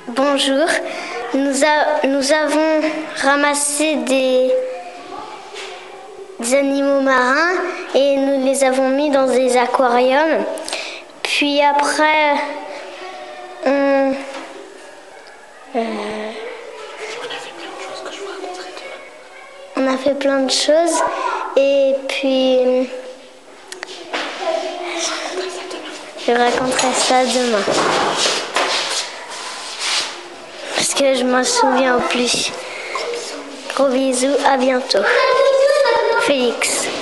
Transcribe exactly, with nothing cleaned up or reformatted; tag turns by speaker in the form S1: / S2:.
S1: Bonjour, nous, a, nous avons ramassé des, des animaux marins et nous les avons mis dans des aquariums. Puis après, on, euh, on a fait plein de choses et puis je raconterai ça demain. Parce que je m'en souviens au plus. Gros bisous, à bientôt. Félix.